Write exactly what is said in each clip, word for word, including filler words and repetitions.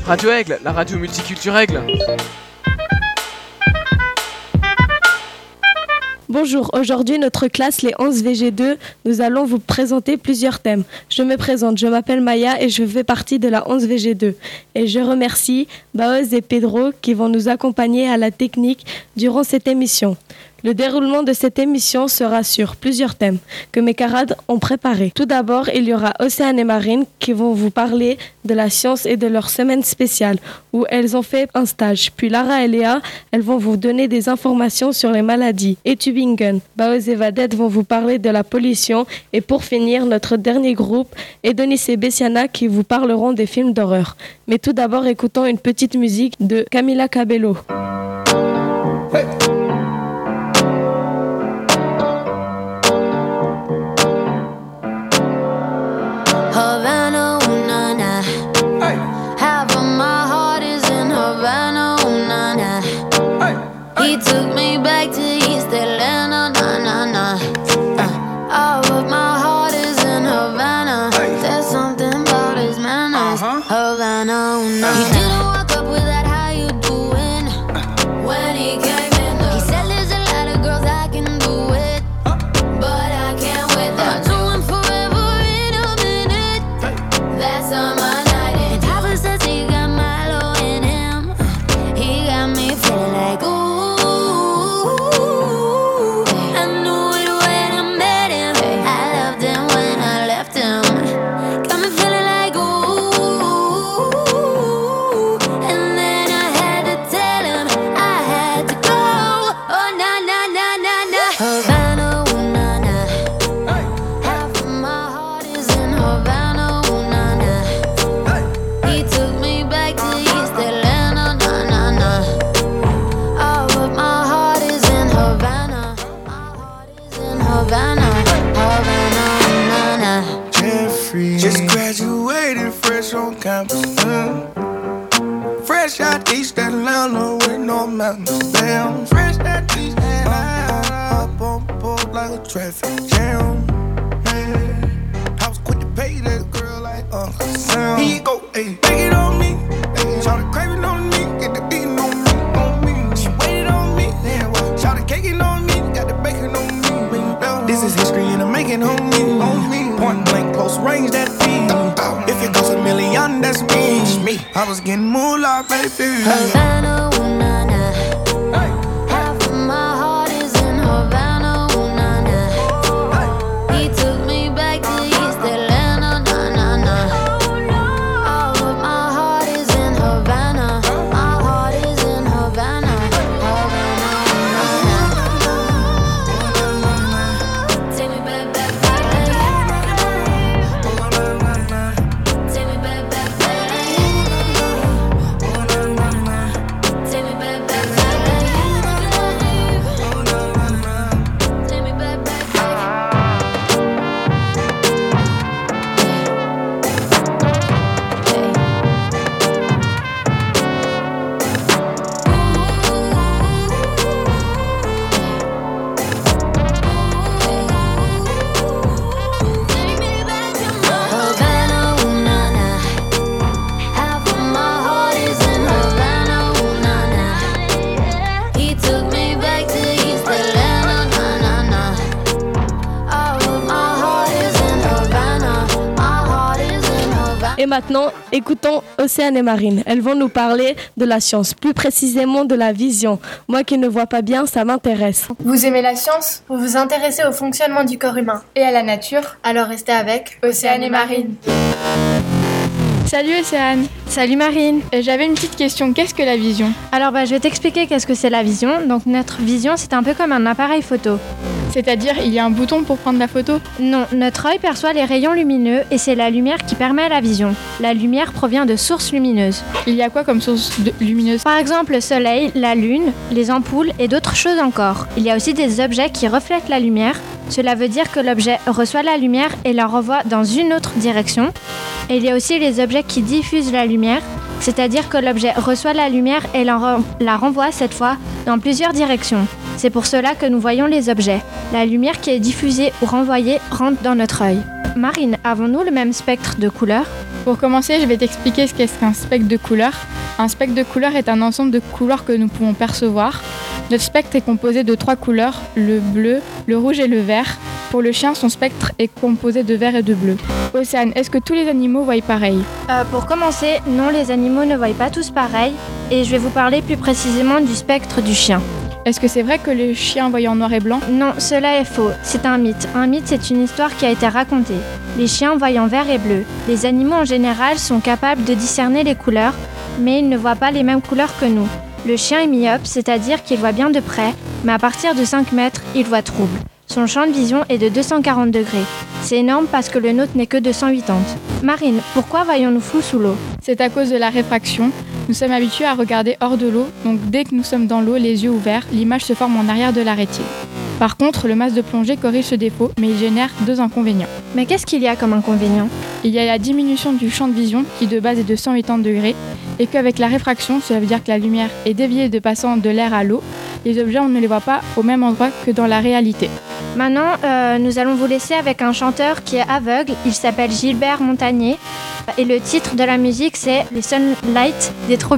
Radio Aigle, la radio multiculturelle. Bonjour, aujourd'hui notre classe, les onze V G deux, nous allons vous présenter plusieurs thèmes. Je me présente, je m'appelle Maya et je fais partie de la onze V G deux. Et je remercie Baoz et Pedro qui vont nous accompagner à la technique durant cette émission. Le déroulement de cette émission sera sur plusieurs thèmes que mes camarades ont préparés. Tout d'abord, il y aura Océane et Marine qui vont vous parler de la science et de leur semaine spéciale où elles ont fait un stage. Puis Lara et Léa, elles vont vous donner des informations sur les maladies. Et Tübingen, Baoz et Vadette vont vous parler de la pollution. Et pour finir, notre dernier groupe, Edonis et Bessiana qui vous parleront des films d'horreur. Mais tout d'abord, écoutons une petite musique de Camila Cabello. Hey. Havana, ooh, na, na. Hey. Half of my heart is in Havana, ooh, na, na. Hey. Hey. He took me back to East Atlanta, na, na, na. Uh, all of my heart is in Havana. Hey. There's something about his manners. Uh-huh. Havana, ooh, na, na. He didn't walk up with that, how you doing? Uh. When he came in the, he said there's a lot of girls I can do it, uh. but I can't with that. Uh. Summer night and Papa says he got Milo in him. He got me feeling like ooh. I knew it when I met him. I loved him when I left him. Got me feeling like ooh. And then I had to tell him I had to go. Oh na na na na na. Havana, ooh na na. Half of my heart is in Havana. Havana, Havana, na, na. Jeffrey just graduated fresh on campus. Mm. Fresh out East Atlanta with no mountains down. Fresh out East Atlanta, up on board like a traffic jam. Man, I was quick to pay that girl like Uncle Sam. Here you go, ayy, take it on me. Ayy, shout craving on me, get the beating on me, on me. She waited on me, yeah, well, shout caking on me, got the bacon on me. This is history and I'm making on me, on me. Point blank, close range, that feed. If it goes a million, that's me. me. I was getting moolah, baby. Havana, ooh, na, na. Hey. Half of my heart is in Havana, ooh, na, na. Hey. He took me back to East Atlanta, na, na, na. All of my heart is in Havana. My heart is in Havana. Havana, ooh, na, na. Et maintenant, écoutons Océane et Marine. Elles vont nous parler de la science, plus précisément de la vision. Moi qui ne vois pas bien, ça m'intéresse. Vous aimez la science ? Vous vous intéressez au fonctionnement du corps humain et à la nature ? Alors restez avec Océane et Marine. Salut Océane. Salut Marine. Euh, J'avais une petite question, qu'est-ce que la vision ? Alors bah, je vais t'expliquer qu'est-ce que c'est la vision. Donc notre vision, c'est un peu comme un appareil photo. C'est-à-dire, il y a un bouton pour prendre la photo ? Non, notre œil perçoit les rayons lumineux et c'est la lumière qui permet la vision. La lumière provient de sources lumineuses. Il y a quoi comme source de lumineuse ? Par exemple le soleil, la lune, les ampoules et d'autres choses encore. Il y a aussi des objets qui reflètent la lumière. Cela veut dire que l'objet reçoit la lumière et la renvoie dans une autre direction. Et il y a aussi les objets qui diffusent la lumière, c'est-à-dire que l'objet reçoit la lumière et la, re- la renvoie cette fois dans plusieurs directions. C'est pour cela que nous voyons les objets. La lumière qui est diffusée ou renvoyée rentre dans notre œil. Marine, avons-nous le même spectre de couleurs ? Pour commencer, je vais t'expliquer ce qu'est qu'un spectre de couleurs. Un spectre de couleurs est un ensemble de couleurs que nous pouvons percevoir. Notre spectre est composé de trois couleurs, le bleu, le rouge et le vert. Pour le chien, son spectre est composé de vert et de bleu. Océane, est-ce que tous les animaux voient pareil ? Euh, pour commencer, non, les animaux ne voient pas tous pareil. Et je vais vous parler plus précisément du spectre du chien. Est-ce que c'est vrai que le chien voit en noir et blanc ? Non, cela est faux. C'est un mythe. Un mythe, c'est une histoire qui a été racontée. Les chiens voient en vert et bleu. Les animaux en général sont capables de discerner les couleurs, mais ils ne voient pas les mêmes couleurs que nous. Le chien est myope, c'est-à-dire qu'il voit bien de près, mais à partir de cinq mètres, il voit trouble. Son champ de vision est de deux cent quarante degrés. C'est énorme parce que le nôtre n'est que de cent quatre-vingts. Marine, pourquoi voyons-nous flou sous l'eau ? C'est à cause de la réfraction. Nous sommes habitués à regarder hors de l'eau, donc dès que nous sommes dans l'eau, les yeux ouverts, l'image se forme en arrière de la rétine. Par contre, le masque de plongée corrige ce défaut, mais il génère deux inconvénients. Mais qu'est-ce qu'il y a comme inconvénient ? Il y a la diminution du champ de vision, qui de base est de cent quatre-vingts degrés, et qu'avec la réfraction, cela veut dire que la lumière est déviée de passant de l'air à l'eau. Les objets, on ne les voit pas au même endroit que dans la réalité. Maintenant, euh, nous allons vous laisser avec un chanteur qui est aveugle. Il s'appelle Gilbert Montagné. Et le titre de la musique, c'est « Les Sunlight des Tropiques ».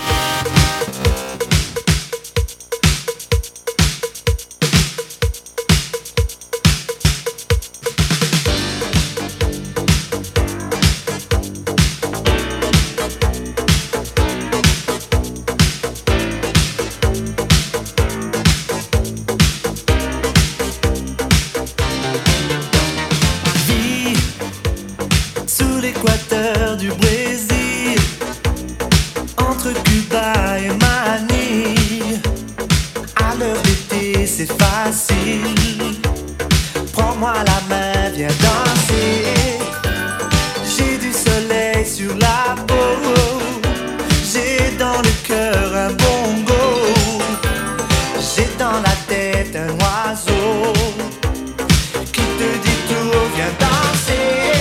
L'équateur du Brésil, entre Cuba et Manille, à l'heure d'été c'est facile. Prends-moi la main, viens danser. J'ai du soleil sur la peau, j'ai dans le cœur un bongo, j'ai dans la tête un oiseau qui te dit tout, viens danser.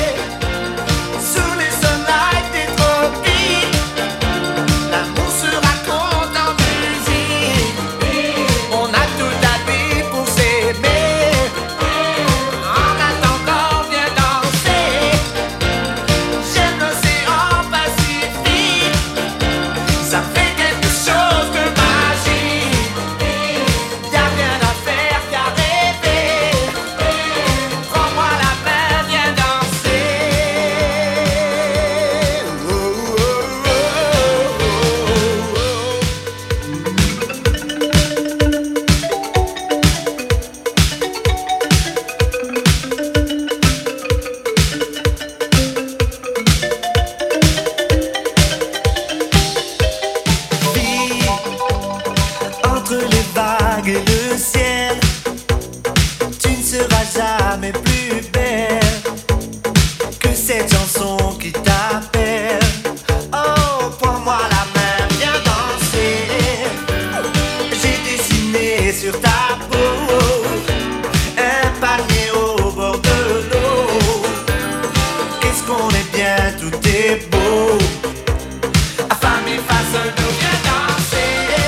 Jamais plus belle que cette chanson qui t'appelle. Oh, prends-moi la main, viens danser. J'ai dessiné sur ta peau un palmier au bord de l'eau. Qu'est-ce qu'on est bien, tout est beau. À femme et face d'eau, viens danser.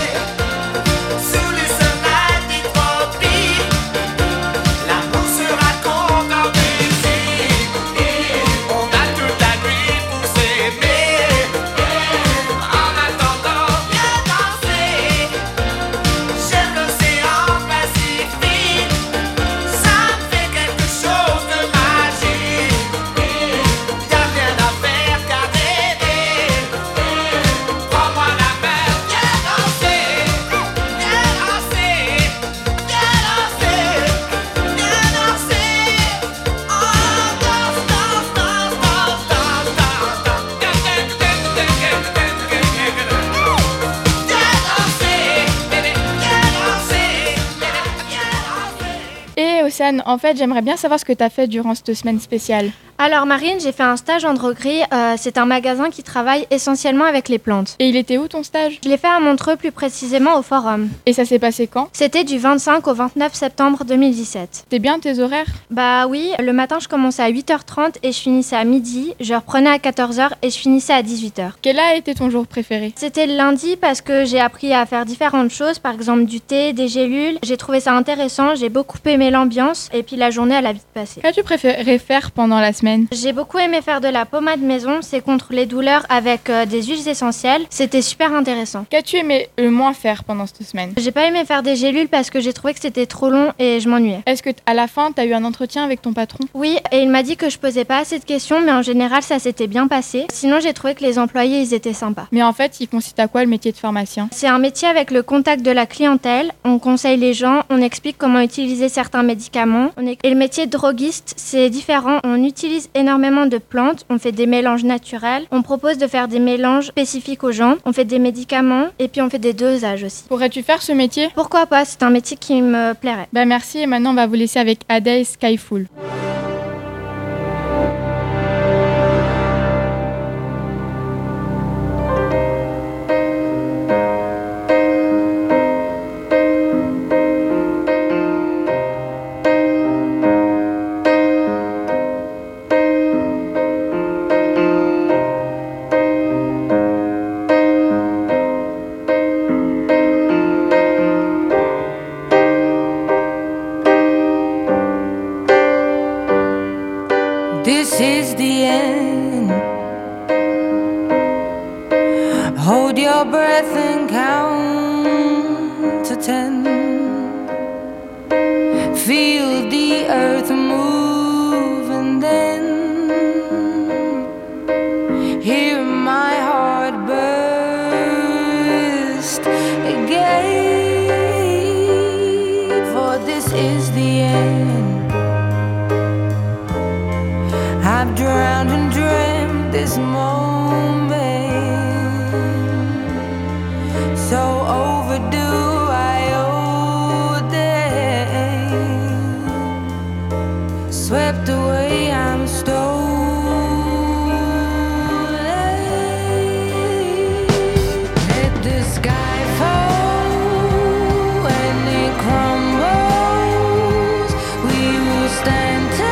Sous les sunlight des tropiques, l'amour se raconte en musique. On a toute la nuit pour s'aimer. En attendant, viens danser. J'aime l'océan Pacifique. Ça me fait quelque chose de magique. Y'a rien à faire qu'à rêver. Prends-moi la main, viens danser. Viens danser. Viens danser. Viens danser. Oh, danse, danse, danse, danse, danse, danse. Viens danser, bébé. Viens danser. Viens danser. Et Océane, en fait, j'aimerais bien savoir ce que tu as fait durant cette semaine spéciale. Alors Marine, j'ai fait un stage en droguerie. Euh, c'est un magasin qui travaille essentiellement avec les plantes. Et il était où ton stage ? Je l'ai fait à Montreux, plus précisément au Forum. Et ça s'est passé quand ? C'était du vingt-cinq au vingt-neuf septembre deux mille dix-sept. C'était bien tes horaires ? Bah oui, le matin je commençais à huit heures trente et je finissais à midi. Je reprenais à quatorze heures et je finissais à dix-huit heures. Quel a été ton jour préféré ? C'était le lundi parce que j'ai appris à faire différentes choses, par exemple du thé, des gélules. J'ai trouvé ça intéressant, j'ai beaucoup aimé l'ambiance et puis la journée elle a vite passé. Qu'as-tu préféré faire pendant la semaine ? semaine? J'ai beaucoup aimé faire de la pommade maison, c'est contre les douleurs avec euh, des huiles essentielles. C'était super intéressant. Qu'as-tu aimé le moins faire pendant cette semaine? J'ai pas aimé faire des gélules parce que j'ai trouvé que c'était trop long et je m'ennuyais. Est-ce que t- à la fin, tu as eu un entretien avec ton patron? Oui, et il m'a dit que je posais pas assez de questions, mais en général ça s'était bien passé. Sinon j'ai trouvé que les employés ils étaient sympas. Mais en fait, il consiste à quoi le métier de pharmacien? C'est un métier avec le contact de la clientèle. On conseille les gens, on explique comment utiliser certains médicaments. On est... Et le métier de droguiste, c'est différent. On utilise énormément de plantes, on fait des mélanges naturels. On propose de faire des mélanges spécifiques aux gens. On fait des médicaments et puis on fait des dosages aussi. Pourrais-tu faire ce métier? Pourquoi pas, c'est un métier qui me plairait. Bah merci, et maintenant on va vous laisser avec Adele Skyfall. This is the end. Hold your breath and count to ten. Feel the earth move and then hear my heart burst again. For this is the end. I've drowned and dreamt this moment, so overdue I owe them. Swept away, I'm stolen. Let the sky fall when it crumbles. We will stand tall.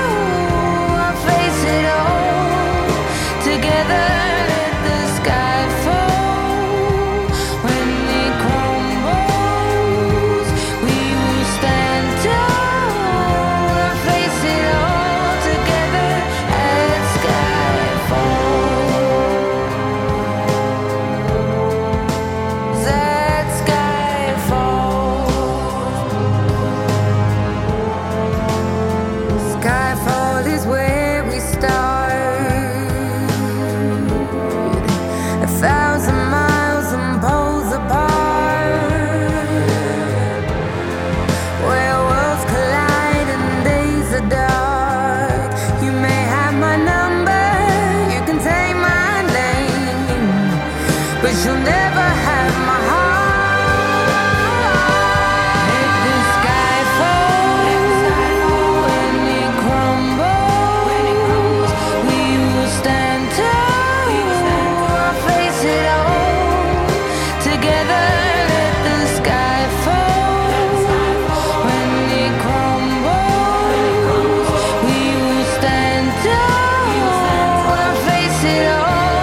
But you'll never have my heart. Let the sky fall when it crumbles. We will stand tall, I'll face it all together. Let the sky fall when it crumbles. We will stand tall, I'll face it all.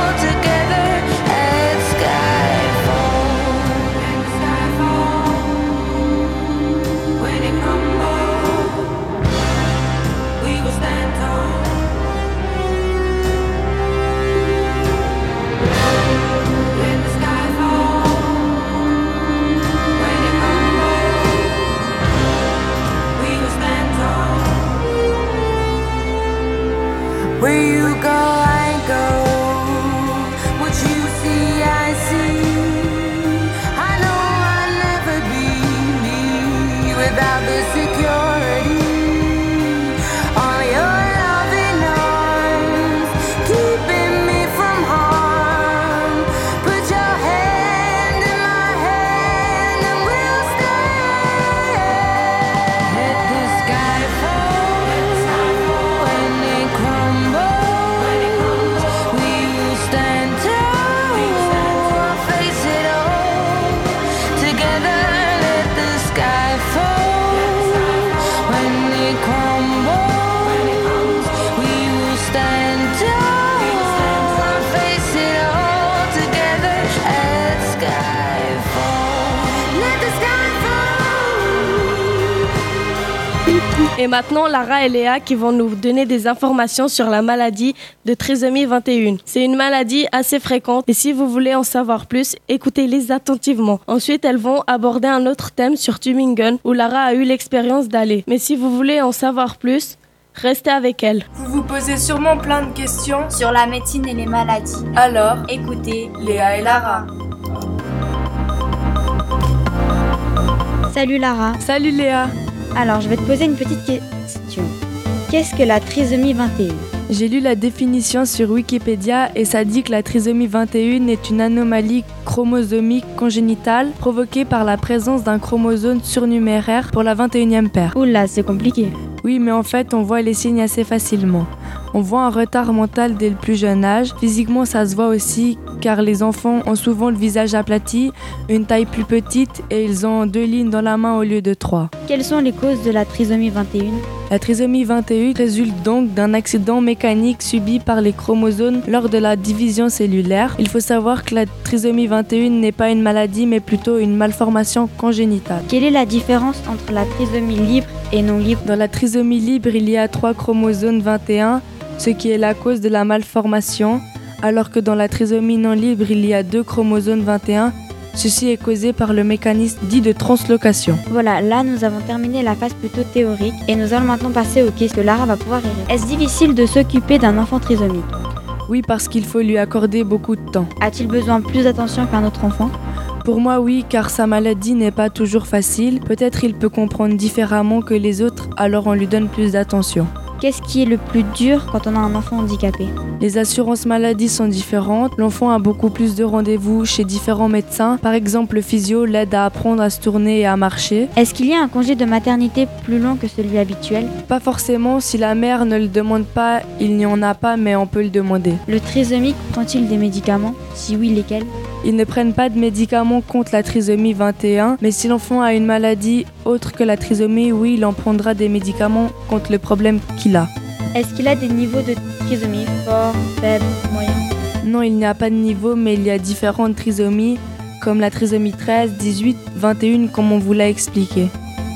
Where you go, I go. What you see, I see. I know I'll never be me without the security. All your loving arms keeping me from harm. Put your hand in my hand and we'll stay. Let the sky fall when it crumbles. We will stand tall, our face Et maintenant, Lara et Léa qui vont nous donner des informations sur la maladie de trisomie vingt et un. C'est une maladie assez fréquente et si vous voulez en savoir plus, écoutez-les attentivement. Ensuite, elles vont aborder un autre thème sur Tübingen où Lara a eu l'expérience d'aller. Mais si vous voulez en savoir plus, restez avec elles. Vous vous posez sûrement plein de questions. Sur la médecine et les maladies. Alors, Écoutez Léa et Lara. Salut Lara. Salut Léa. Alors, je vais te poser une petite question. Qu'est-ce que la trisomie vingt et un ? J'ai lu la définition sur Wikipédia et ça dit que la trisomie vingt et un est une anomalie chromosomique congénitale provoquée par la présence d'un chromosome surnuméraire pour la vingt et unième paire. Oula, c'est compliqué. Oui, mais en fait, on voit les signes assez facilement. On voit un retard mental dès le plus jeune âge. Physiquement, ça se voit aussi car les enfants ont souvent le visage aplati, une taille plus petite et ils ont deux lignes dans la main au lieu de trois. Quelles sont les causes de la trisomie vingt et un ? La trisomie vingt et un résulte donc d'un accident mécanique subi par les chromosomes lors de la division cellulaire. Il faut savoir que la trisomie vingt et un n'est pas une maladie mais plutôt une malformation congénitale. Quelle est la différence entre la trisomie libre et non libre ? Dans la trisomie libre, il y a trois chromosomes vingt et un, ce qui est la cause de la malformation, alors que dans la trisomie non libre, il y a deux chromosomes vingt et un. Ceci est causé par le mécanisme dit de translocation. Voilà, là nous avons terminé la phase plutôt théorique et nous allons maintenant passer aux questions que Lara va pouvoir y répondre. Est-ce difficile de s'occuper d'un enfant trisomique ? Oui, parce qu'il faut lui accorder beaucoup de temps. A-t-il besoin de plus d'attention qu'un autre enfant ? Pour moi, oui, car sa maladie n'est pas toujours facile. Peut-être il peut comprendre différemment que les autres, alors on lui donne plus d'attention. Qu'est-ce qui est le plus dur quand on a un enfant handicapé ? Les assurances maladies sont différentes. L'enfant a beaucoup plus de rendez-vous chez différents médecins. Par exemple, le physio l'aide à apprendre à se tourner et à marcher. Est-ce qu'il y a un congé de maternité plus long que celui habituel ? Pas forcément. Si la mère ne le demande pas, il n'y en a pas, mais on peut le demander. Le trisomique prend-il des médicaments ? Si oui, lesquels ? Ils ne prennent pas de médicaments contre la trisomie vingt et un, mais si l'enfant a une maladie autre que la trisomie, oui, il en prendra des médicaments contre le problème qu'il a. Est-ce qu'il a des niveaux de trisomie, fort, faible, moyen ? Non, il n'y a pas de niveau, mais il y a différentes trisomies, comme la trisomie treize, dix-huit, vingt et un, comme on vous l'a expliqué.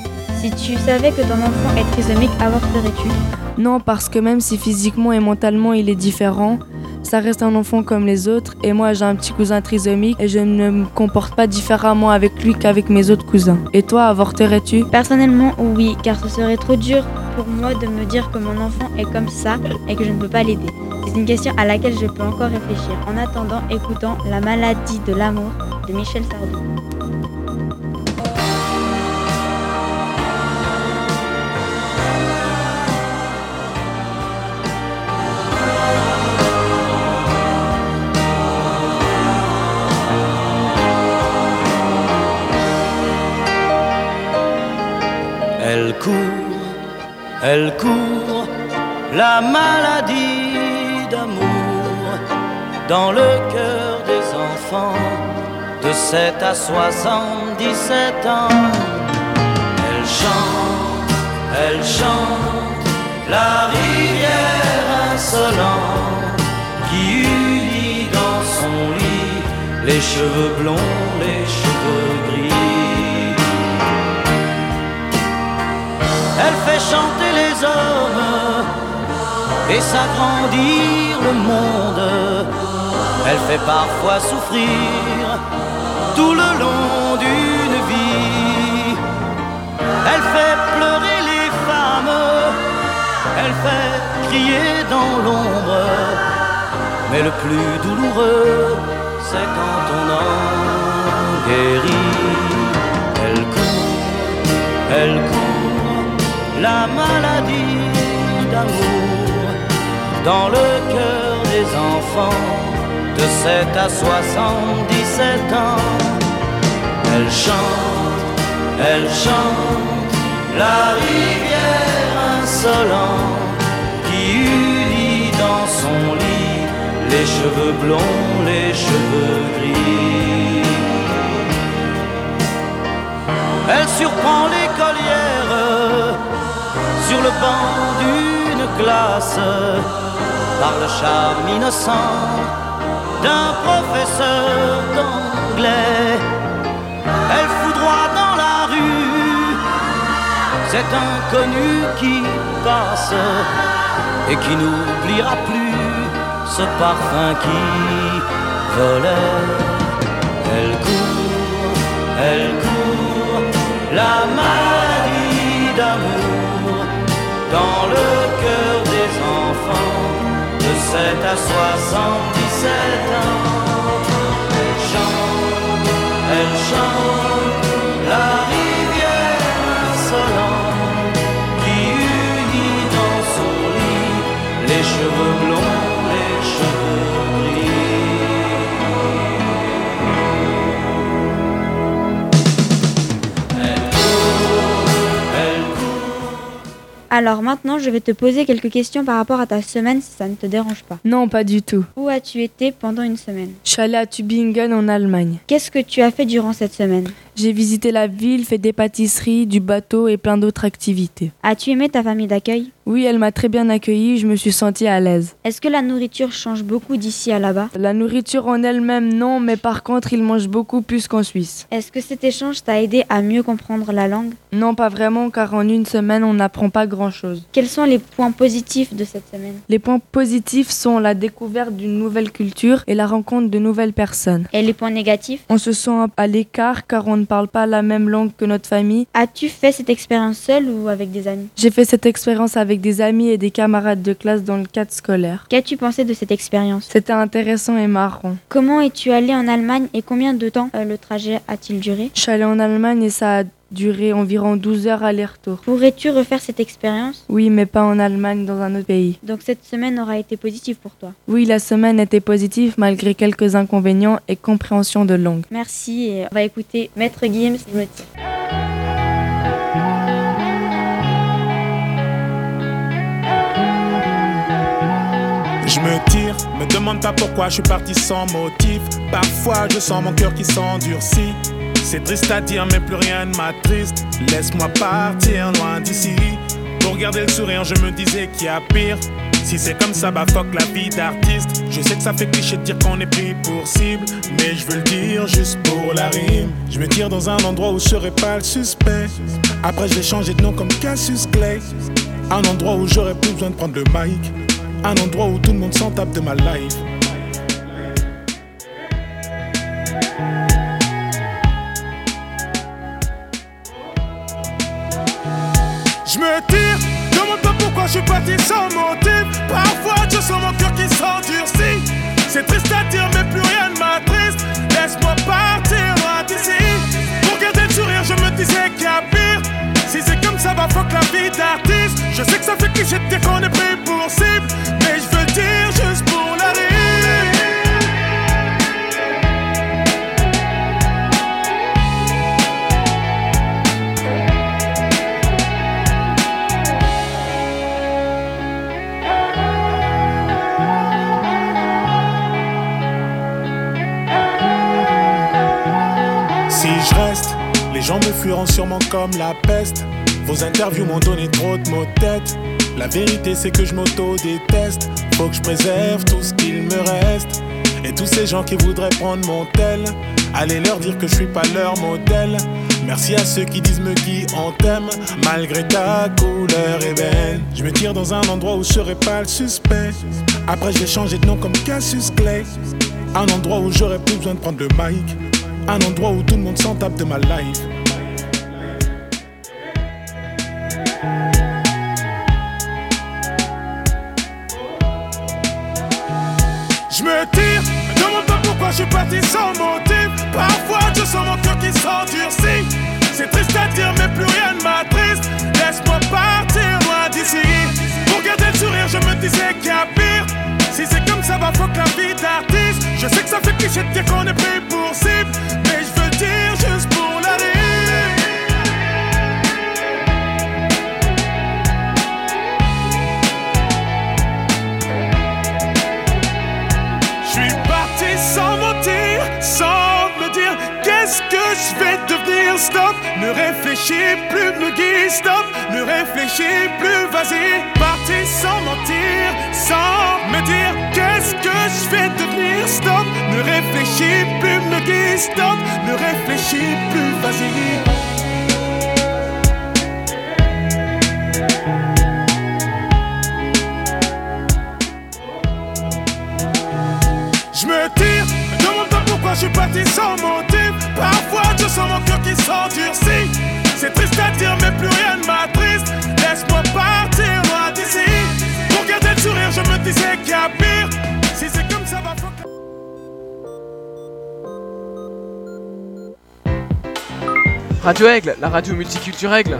Si tu savais que ton enfant est trisomique, avorterais-tu ? Non, parce que même si physiquement et mentalement il est différent, ça reste un enfant comme les autres et moi j'ai un petit cousin trisomique et je ne me comporte pas différemment avec lui qu'avec mes autres cousins. Et toi, avorterais-tu ? Personnellement, oui, car ce serait trop dur pour moi de me dire que mon enfant est comme ça et que je ne peux pas l'aider. C'est une question à laquelle je peux encore réfléchir. En attendant, écoutons La maladie de l'amour de Michel Sardou. Elle court, elle court, la maladie d'amour dans le cœur des enfants de sept à soixante-dix-sept ans. Elle chante, elle chante, la rivière insolente qui unit dans son lit les cheveux blonds, les cheveux gris. Elle fait chanter les hommes et s'agrandir le monde. Elle fait parfois souffrir tout le long d'une vie. Elle fait pleurer les femmes, elle fait crier dans l'ombre. Mais le plus douloureux, c'est quand on en guérit. Elle court, elle court, la maladie d'amour dans le cœur des enfants de sept à soixante-dix-sept ans. Elle chante, elle chante, la rivière insolente qui unit dans son lit les cheveux blonds, les cheveux gris. Elle surprend l'écolière sur le banc d'une classe par le charme innocent d'un professeur d'anglais. Elle foudroie dans la rue cet inconnu qui passe et qui n'oubliera plus ce parfum qui volait. Elle court, elle court, la maladie d'amour dans le cœur des enfants de sept à soixante-dix-sept ans. Elle chante, elle chante la rivière insolente qui unit dans son lit les cheveux blonds, les cheveux gris. Elle court, elle court. Alors maintenant, je vais te poser quelques questions par rapport à ta semaine si ça ne te dérange pas. Non, pas du tout. Où as-tu été pendant une semaine? Je suis allée à Tübingen en Allemagne. Qu'est-ce que tu as fait durant cette semaine? J'ai visité la ville, fait des pâtisseries, du bateau et plein d'autres activités. As-tu aimé ta famille d'accueil? Oui, elle m'a très bien accueillie, je me suis sentie à l'aise. Est-ce que la nourriture change beaucoup d'ici à là-bas? La nourriture en elle-même, non, mais par contre, ils mangent beaucoup plus qu'en Suisse. Est-ce que cet échange t'a aidé à mieux comprendre la langue? Non, pas vraiment, car en une semaine, on n'apprend pas grand-chose. Quels sont les points positifs de cette semaine? Les points positifs sont la découverte d'une nouvelle culture et la rencontre de nouvelles personnes. Et les points négatifs? On se sent à l'écart car on ne parle pas la même langue que notre famille. As-tu fait cette expérience seule ou avec des amis? J'ai fait cette expérience avec des amis et des camarades de classe dans le cadre scolaire. Qu'as-tu pensé de cette expérience? C'était intéressant et marrant. Comment es-tu allé en Allemagne et combien de temps euh, le trajet a-t-il duré? Je suis allée en Allemagne et ça a duré environ douze heures aller-retour. Pourrais-tu refaire cette expérience? Oui, mais pas en Allemagne, dans un autre pays. Donc cette semaine aura été positive pour toi? Oui, la semaine était positive malgré quelques inconvénients et compréhension de langue. Merci et on va écouter Maître Gims, je me tire. Je me tire, me demande pas pourquoi je suis parti sans motif. Parfois je sens mon cœur qui s'endurcit. C'est triste à dire mais plus rien ne m'attriste. Laisse-moi partir loin d'ici. Pour garder le sourire je me disais qu'il y a pire. Si c'est comme ça bah fuck la vie d'artiste. Je sais que ça fait cliché de dire qu'on est pris pour cible, mais je veux le dire juste pour la rime. Je me tire dans un endroit où je serai pas le suspect. Après je vais changer de nom comme Cassius Clay. Un endroit où j'aurais plus besoin de prendre le mic. Un endroit où tout le monde s'en tape de ma life. Je me tire, demande pas pourquoi je suis parti sans motif. Parfois je sens mon cœur qui s'endurcit. C'est triste à dire mais plus rien ne m'attriste. Laisse-moi partir loin d'ici. Pour garder le sourire je me disais qu'il y a pire. Si c'est comme ça, bah fuck la vie d'artiste. Je sais que ça fait cliché de dire qu'on est pris pour cible, mais je veux le dire juste pour la rime. Si je reste, les gens me fuiront sûrement comme la peste. Vos interviews m'ont donné trop de maux de tête. La vérité c'est que je m'auto-déteste. Faut que je préserve tout ce qu'il me reste. Et tous ces gens qui voudraient prendre mon tel, allez leur dire que je suis pas leur modèle. Merci à ceux qui disent me qui on t'aime, malgré ta couleur ébène. Je me tire dans un endroit où je serai pas le suspect. Après je vais changer de nom comme Cassius Clay. Un endroit où j'aurais plus besoin de prendre le mic. Un endroit où tout le monde s'en tape de ma life. Je me tire, me demande pas pourquoi je suis parti sans motif. Parfois je sens mon cœur qui s'endurcit. C'est triste à dire mais plus rien ne m'attriste. Laisse-moi partir loin d'ici. Pour garder le sourire je me disais qu'il y a pire. Si c'est comme ça bah fuck la vie d'artiste. Je sais que ça fait cliché de dire qu'on est pris pour cible, mais je veux le dire juste pour la rime. Sans mentir, sans me dire qu'est-ce que je vais devenir. Stop, ne réfléchis plus, me guide. Stop, ne réfléchis plus, vas-y. Parti sans mentir, sans me dire qu'est-ce que je vais devenir. Stop, ne réfléchis plus, me guide. Stop, ne réfléchis plus, vas-y. Je me tire, me demande pas pourquoi je suis parti sans motif. Parfois je sens mon cœur qui s'endurcit. C'est triste à dire mais plus rien ne m'attriste. Laisse-moi partir loin d'ici. Pour garder le sourire je me disais qu'il y a pire. Si c'est comme ça va faut... Radio Aigle, la radio multiculturelle.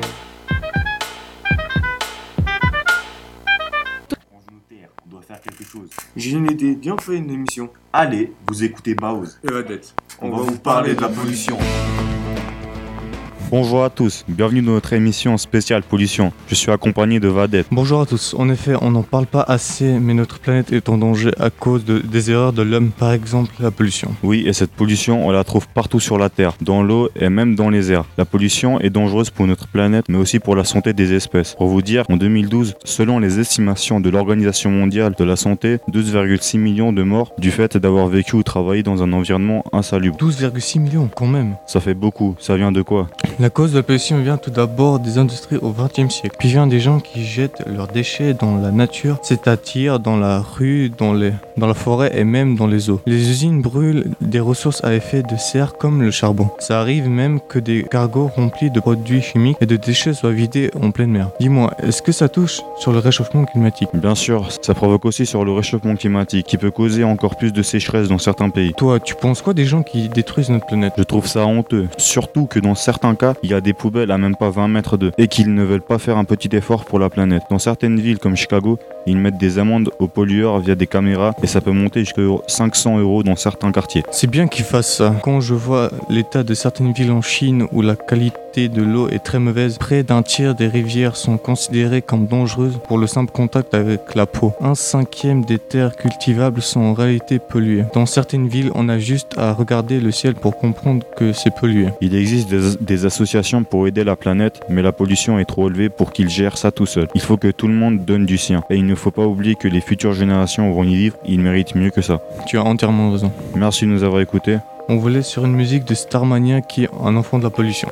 On doit faire quelque chose. J'ai une idée, viens on fait une émission. Allez, vous écoutez Baoz. Et Vadette. On, on va vous parler de la pollution. Bonjour à tous, bienvenue dans notre émission spéciale pollution. Je suis accompagné de Vadette. Bonjour à tous, en effet on n'en parle pas assez mais notre planète est en danger à cause de, des erreurs de l'homme, par exemple la pollution. Oui, et cette pollution on la trouve partout sur la Terre, dans l'eau et même dans les airs. La pollution est dangereuse pour notre planète mais aussi pour la santé des espèces. Pour vous dire, en deux mille douze, selon les estimations de l'Organisation mondiale de la santé, douze virgule six millions de morts du fait d'avoir vécu ou travaillé dans un environnement insalubre. douze virgule six millions quand même. Ça fait beaucoup, ça vient de quoi ? La cause de la pollution vient tout d'abord des industries au vingtième siècle, puis vient des gens qui jettent leurs déchets dans la nature, c'est-à-dire dans la rue, dans, les, dans la forêt et même dans les eaux. Les usines brûlent des ressources à effet de serre comme le charbon. Ça arrive même que des cargos remplis de produits chimiques et de déchets soient vidés en pleine mer. Dis-moi, est-ce que ça touche sur le réchauffement climatique ? Bien sûr, ça provoque aussi sur le réchauffement climatique qui peut causer encore plus de sécheresse dans certains pays. Toi, tu penses quoi des gens qui détruisent notre planète ? Je trouve ça honteux, surtout que dans certains cas, il y a des poubelles à même pas vingt mètres d'eux et qu'ils ne veulent pas faire un petit effort pour la planète. Dans certaines villes comme Chicago, ils mettent des amendes aux pollueurs via des caméras et ça peut monter jusqu'à cinq cents euros dans certains quartiers. C'est bien qu'ils fassent ça. Quand je vois l'état de certaines villes en Chine où la qualité de l'eau est très mauvaise, près d'un tiers des rivières sont considérées comme dangereuses pour le simple contact avec la peau. Un cinquième des terres cultivables sont en réalité polluées. Dans certaines villes, on a juste à regarder le ciel pour comprendre que c'est pollué. Il existe des, des associations pour aider la planète, mais la pollution est trop élevée pour qu'ils gèrent ça tout seul. Il faut que tout le monde donne du sien. Et il ne faut pas oublier que les futures générations vont y vivre, ils méritent mieux que ça. Tu as entièrement raison. Merci de nous avoir écoutés. On vous laisse sur une musique de Starmania qui est un enfant de la pollution.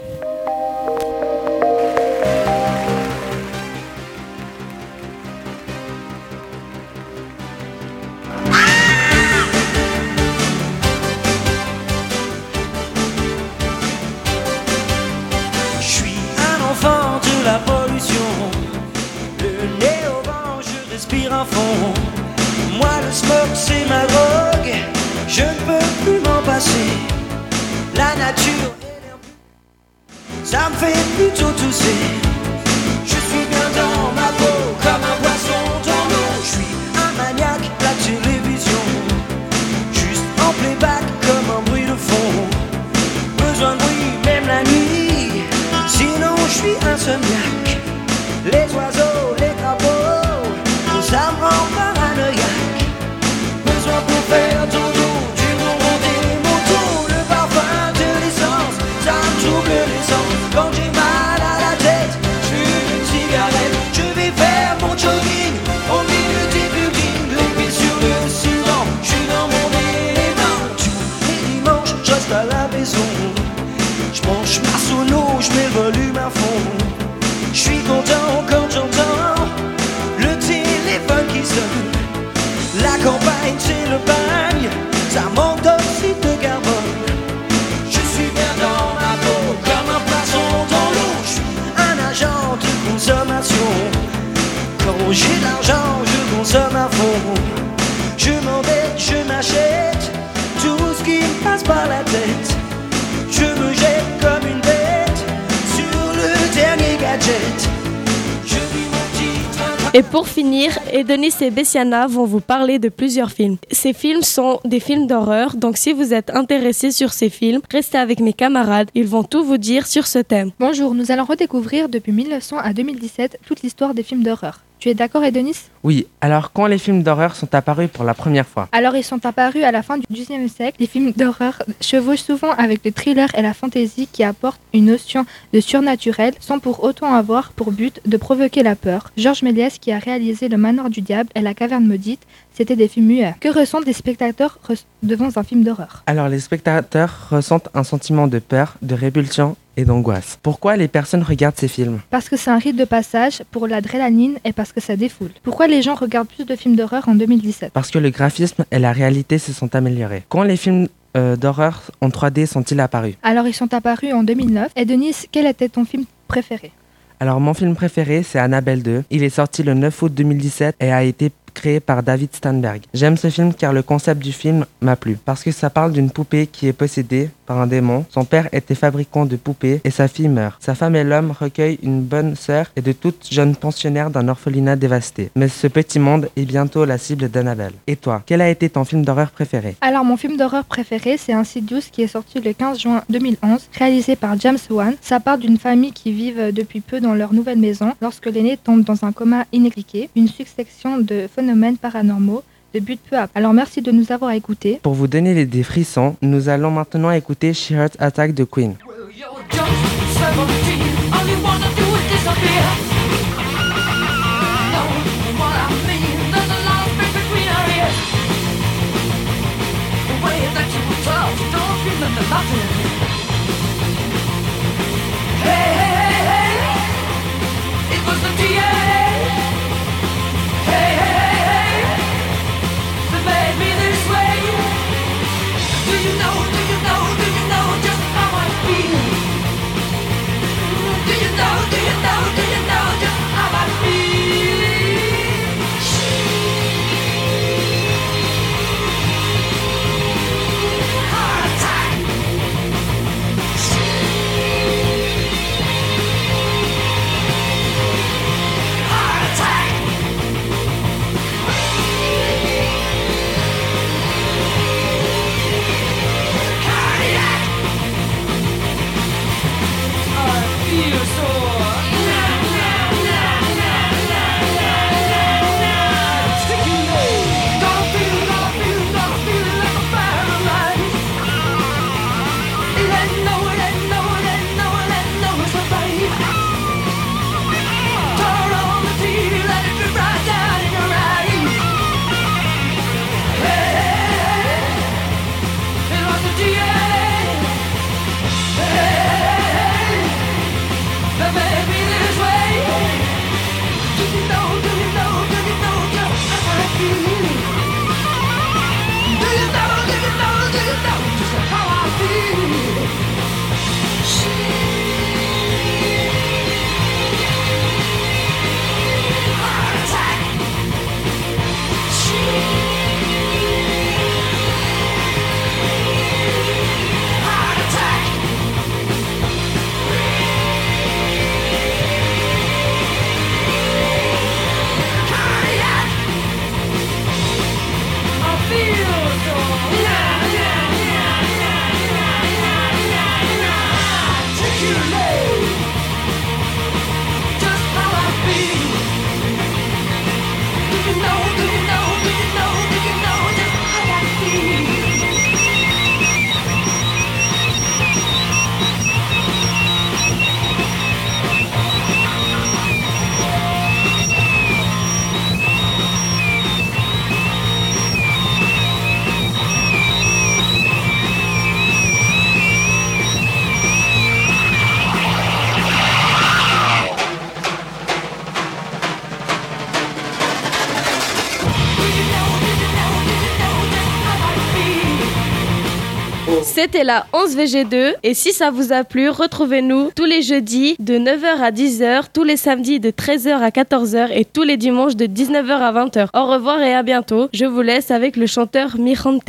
Moi le smoke c'est ma drogue, je ne peux plus m'en passer. La nature et l'air, ça me fait plutôt tousser. Je suis bien dans ma peau, comme un poisson dans l'eau. Je suis un maniaque, la télévision, juste en playback comme un bruit de fond. Besoin de bruit même la nuit, sinon je suis insomniaque. Les oiseaux, les crapauds, ça me rend paranoïaque. Besoin pour faire dodo, du bonbon des motos. Le parfum de l'essence, ça me trouble les sens. Quand j'ai mal à la tête, je fume une cigarette. Je vais faire mon jogging au milieu des buildings. Les pieds sur le ciment, je suis dans mon élément. Tous les dimanches, je reste à la maison. Je branche ma sono, je mets le volume à fond. Je suis content quand j'entends le téléphone qui sonne. La campagne c'est le bagne, ça manque d'oxyde de carbone. Je suis bien dans ma peau, comme un poisson dans l'eau. Je suis un agent de consommation. Quand j'ai de l'argent, je consomme à fond. Je m'endette, je m'achète tout ce qui me passe par la tête. Je me jette comme une bête sur le dernier gadget. Je vis mon petit train. Et pour finir, Edonis et Bessiana vont vous parler de plusieurs films. Ces films sont des films d'horreur, donc si vous êtes intéressés sur ces films, restez avec mes camarades, ils vont tout vous dire sur ce thème. Bonjour, nous allons redécouvrir depuis mille neuf cents à deux mille dix-sept toute l'histoire des films d'horreur. Tu es d'accord, Edonis ? Oui, alors quand les films d'horreur sont apparus pour la première fois ? Alors ils sont apparus à la fin du dix-neuvième siècle. Les films d'horreur chevauchent souvent avec le thriller et la fantasy qui apportent une notion de surnaturel sans pour autant avoir pour but de provoquer la peur. Georges Méliès, qui a réalisé Le Manoir du Diable et La Caverne Maudite, c'était des films muets. Que ressentent les spectateurs devant un film d'horreur ? Alors les spectateurs ressentent un sentiment de peur, de répulsion et d'angoisse. Pourquoi les personnes regardent ces films? Parce que c'est un rite de passage pour l'adrénaline et parce que ça défoule. Pourquoi les gens regardent plus de films d'horreur en deux mille dix-sept? Parce que le graphisme et la réalité se sont améliorés. Quand les films euh, d'horreur en trois D sont-ils apparus? Alors ils sont apparus en deux mille neuf. Et Denise, quel était ton film préféré? Alors mon film préféré, c'est Annabelle deux. Il est sorti le neuf août deux mille dix-sept et a été créé par David Steinberg. J'aime ce film car le concept du film m'a plu. Parce que ça parle d'une poupée qui est possédée par un démon. Son père était fabricant de poupées et sa fille meurt. Sa femme et l'homme recueillent une bonne sœur et de toute jeune pensionnaire d'un orphelinat dévasté. Mais ce petit monde est bientôt la cible d'Annabelle. Et toi, quel a été ton film d'horreur préféré? Alors mon film d'horreur préféré, c'est Insidious qui est sorti le quinze juin deux mille onze, réalisé par James Wan. Ça part d'une famille qui vivent depuis peu dans leur nouvelle maison lorsque l'aîné tombe dans un coma inexpliqué, une succession de phénomènes paranormaux de but peu à peu. Alors merci de nous avoir écoutés. Pour vous donner les- des frissons, nous allons maintenant écouter She Heart Attack de Queen. C'était la onze V G deux et si ça vous a plu, retrouvez-nous tous les jeudis de neuf heures à dix heures, tous les samedis de treize heures à quatorze heures et tous les dimanches de dix-neuf heures à vingt heures. Au revoir et à bientôt. Je vous laisse avec le chanteur Mirante.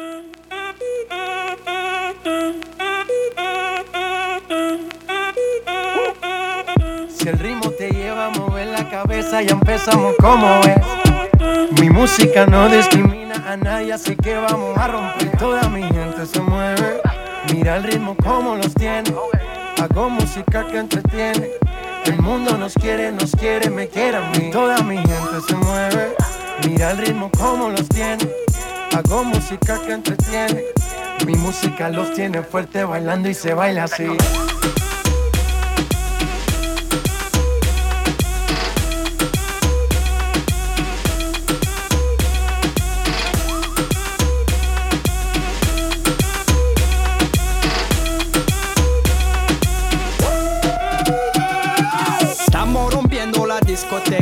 Si el ritmo te lleva a mover la cabeza, ya empezamos como es. Mi música no discrimina a nadie, así que vamos a romper. Toda mi gente se mueve, mira el ritmo como los tiene. Hago música que entretiene. El mundo nos quiere, nos quiere, me quiere a mí. Toda mi gente se mueve, mira el ritmo como los tiene. Hago música que entretiene. Mi música los tiene fuerte bailando y se baila así.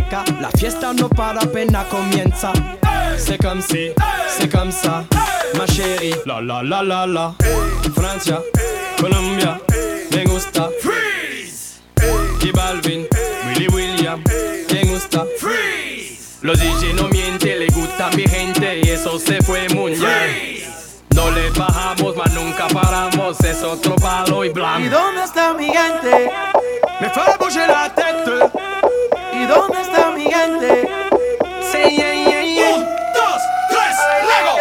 discoteca, la fiesta no para apenas comienza. C'est comme si, c'est comme ça, ma chérie. La la la la la. Francia, Colombia, me gusta. Freeze. Y Balvin, Willy William, me gusta. Freeze. Los D J no mienten, le gusta mi gente y eso se fue muy bien. No le bajamos, mas nunca paramos, es otro palo y blanco. ¿Y dónde está mi gente? Me fait bouger la tête. ¿Y dónde está mi gente? Say yeah, yeah, yeah. Un, dos, tres, Lego.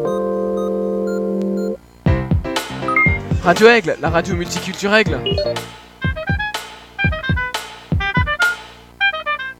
Radio Aigle, la radio multiculturelle.